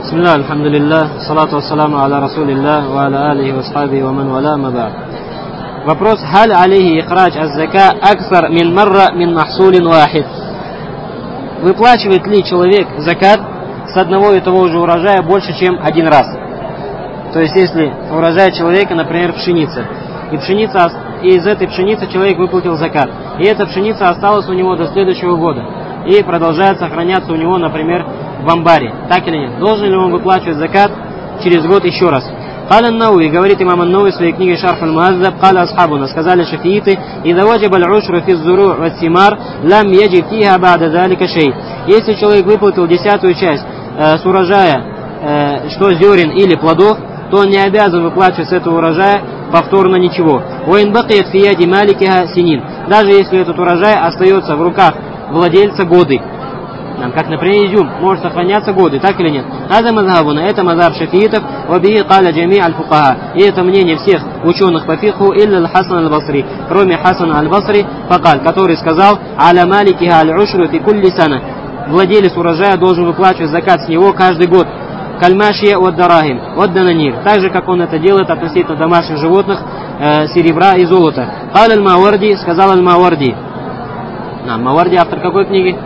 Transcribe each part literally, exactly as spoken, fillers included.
Бисмилля, альхамдулилля, салату вассаламу аля расулилля, ва аля алихи ва асхаби ва ман валя ма ба'д. Вопрос: халь алейхи ихрач аз-зака аксар мин марра мин махсулин вахид? Выплачивает ли человек закат с одного и того же урожая больше, чем один раз? То есть, если урожай человека, например, пшеница, и пшеница, и из этой пшеницы человек выплатил закат, и эта пшеница осталась у него до следующего года, и продолжает сохраняться у него, например, в амбаре, так или нет? Должен ли он выплачивать закат через год еще раз? Каля ан-Науви, говорит имам ан-Науви в своей книге Шарх аль-Муаззаб, каля асхабуна, сказали шафииты, «Ида ваджаба аль-ушру фи ззуру ва симар, лам яджиб фиха ба'да залика шей». Если человек выплатил десятую часть э, с урожая, э, что зерен или плодов, то он не обязан выплачивать с этого урожая повторно ничего. «Уин бакият фи яди маликиха синин». Даже если этот урожай остается в руках владельца годы. Как, например, изюм может сохраняться годы, так или нет? Надо мазхабуна, это мазхаб шафиитов, вабихи каля джами аль-фукаха. И это мнение всех ученых по фикху, илля аль-Хасан аль-Басри, кроме Хасана аль-Басри, факаль, который сказал: аля маликиха аль-ушру фи кулли сана. Владелец урожая должен выплачивать закат с него каждый год. Кальмашия от дарахим, от дананир. Так же, как он это делает относительно домашних животных, э, серебра и золота. Каль аль-Мауарди, сказал аль-Мауарди. На, Мауарди автор какой книги?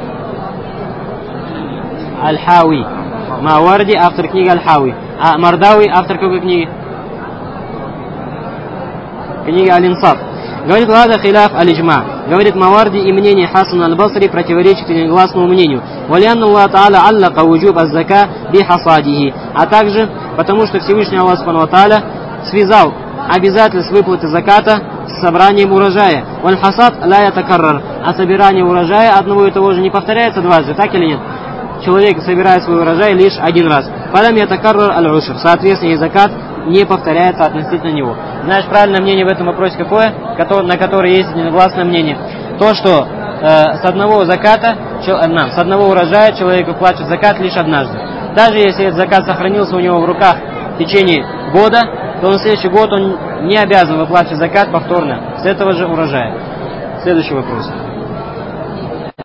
Аль-Хауи. Мауарди автор книги Аль-Хауи. А Мардауи автор какой книги? Книга Аль-Инсаф. Говорит: лада хиляф аль-Иджма. Говорит, Мауарди и мнение Хасана аль-Басри противоречит негласному мнению. Валианна Аллах Та'аля аллака вуджуб аз-зака би хасадихи. А также, потому что Всевышний Аллах Субхану ва Та'аля связал обязательство выплаты заката с собранием урожая. Валь-хасад ла ятакаррар. А собирание урожая одного и того же не повторяется дважды, так или нет? Человек собирает свой урожай лишь один раз. Фалям ятакаррар аль-ушр. Соответственно, и закат не повторяется относительно него. Знаешь, правильное мнение в этом вопросе какое? На которое есть негласное мнение. То, что э, с одного заката, чел, э, с одного урожая человек выплачивает закат лишь однажды. Даже если этот закат сохранился у него в руках в течение года, то на следующий год он не обязан выплачивать закат повторно с этого же урожая. Следующий вопрос.